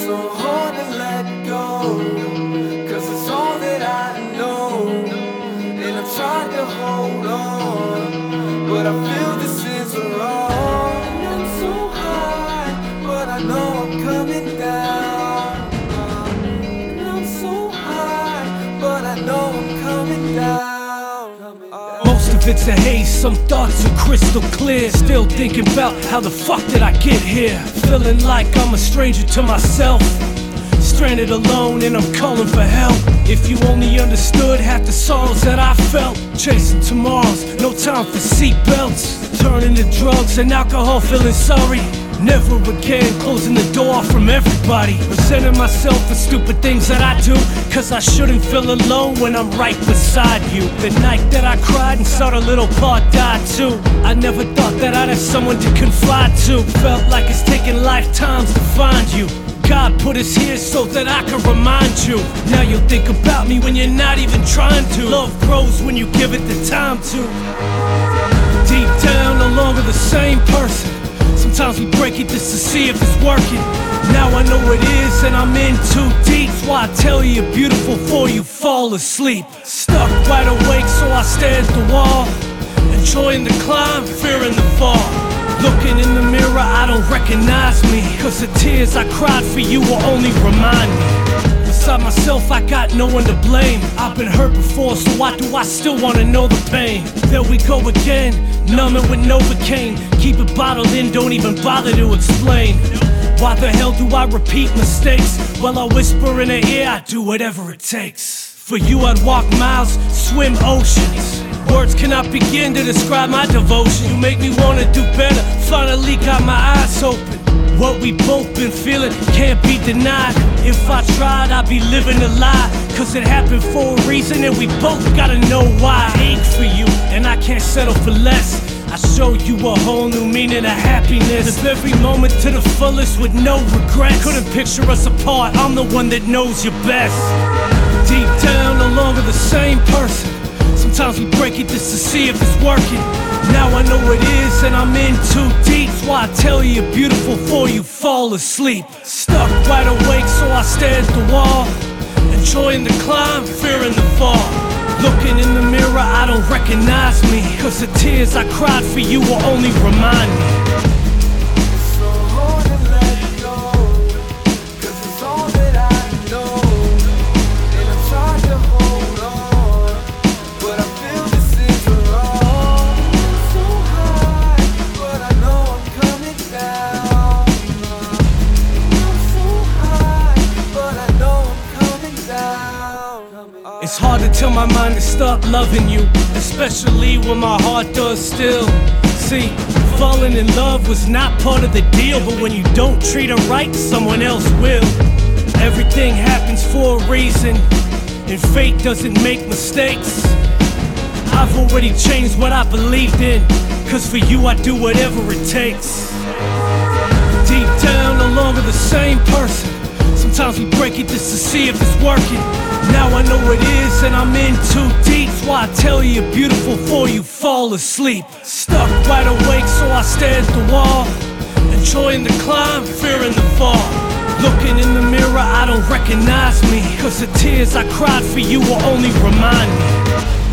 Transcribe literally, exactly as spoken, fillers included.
so hard to let go, 'cause it's all that I know. And I tried to hold on, but I feel this is wrong. And I'm so high, but I know I'm coming down. And I'm so high, but I know I'm coming down. Most of it's a haze, some thoughts are crystal clear. Still thinking about how the fuck did I get here. Feeling like I'm a stranger to myself, stranded alone and I'm calling for help. If you only understood half the sorrows that I felt. Chasing tomorrows, no time for seatbelts. Turning to drugs and alcohol, feeling sorry. Never again, closing the door from everybody. Resenting myself for stupid things that I do, 'cause I shouldn't feel alone when I'm right beside you. The night that I cried and saw the little part died too, I never thought that I'd have someone to confide to. Felt like it's taken lifetimes to find you. God put us here so that I can remind you. Now you'll think about me when you're not even trying to. Love grows when you give it the time to. Deep down, no longer the same person. Sometimes we break it just to see if it's working. Now I know it is and I'm in too deep. That's why I tell you you're beautiful before you fall asleep. Stuck wide awake so I stare at the wall, enjoying the climb, fearing the fall. Looking in the mirror, I don't recognize me, 'cause the tears I cried for you will only remind me. Beside myself, I got no one to blame. I've been hurt before, so why do I still wanna know the pain? There we go again, numbing with Novocaine. Keep it bottled in, don't even bother to explain. Why the hell do I repeat mistakes? Well, I whisper in her ear, I do whatever it takes. For you, I'd walk miles, swim oceans. Words cannot begin to describe my devotion. You make me wanna do better, finally got my eyes open. What we both been feeling can't be denied. If I tried, I'd be living a lie, 'cause it happened for a reason and we both gotta know why. I ache for you and I can't settle for less. I show you a whole new meaning of happiness. Live every moment to the fullest with no regrets. Couldn't picture us apart, I'm the one that knows you best. Deep down, no longer the same person. Sometimes we break it just to see if it's working. Now I know it is and I'm in too deep. That's why I tell you you're beautiful before you fall asleep. Stuck wide awake so I stare at the wall, enjoying the climb, fearing the fall. Looking in the mirror, I don't recognize me, 'cause the tears I cried for you will only remind me. So hard to let go, 'cause it's all that I know. And I tried to hold on, but I feel this is wrong. I'm so high, but I know I'm coming down. I'm so high, but I know I'm coming down. It's hard to tell my mind to stop loving you, especially when my heart does still. See, falling in love was not part of the deal, but when you don't treat her right, someone else will. Everything happens for a reason, and fate doesn't make mistakes. I've already changed what I believed in, 'cause for you I do whatever it takes. Deep down, no longer the same person. Sometimes we break it just to see if it's working. Now I know it is and I'm in too deep. That's why I tell you you're beautiful before you fall asleep. Stuck wide awake so I stare at the wall, enjoying the climb, fearing the fall. Looking in the mirror, I don't recognize me, 'cause the tears I cried for you will only remind me.